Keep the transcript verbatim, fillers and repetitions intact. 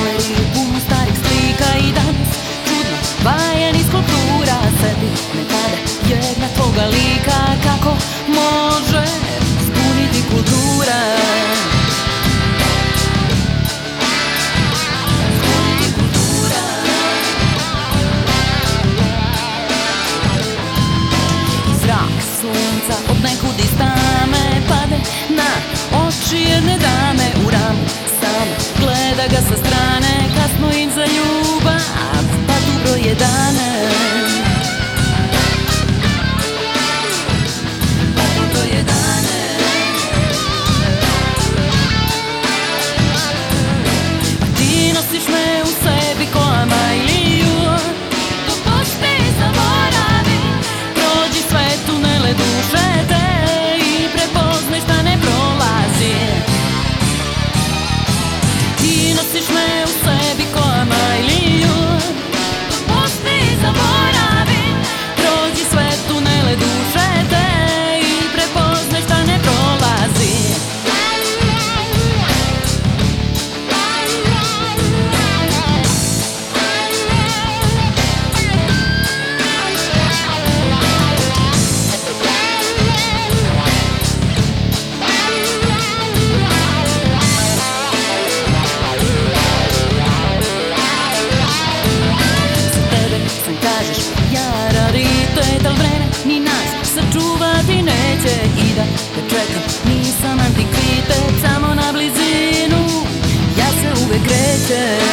galeriji puno starih slika i danas čudno vajanih skulptura. Sedi nekada jedna tvoga lika, kako može zbuniti kultura. Zbuniti kultura. I zrak sunca od nekud iz tame pade na oči jedne dame u ramu. Sam gleda ga sa strane, kasno im za ljubav, pa tu broj jedane. Pa tu broj jedane. A ti nosiš me u sebi ko Amailiju. Dopusti, zaboravi, prođi sve tunele duše te i prepoznaj šta ne prolazi. Ti nosiš me u sebi ko Amailiju. Dopusti, zaboravi, prođi sve tunele duše te i prepoznaj šta ne prolazi. Kažeš, jararite, dal vreme ni nas sačuvati neće. I da te čekam, nisam antikvitet, samo na blizinu ja se uvek krećem.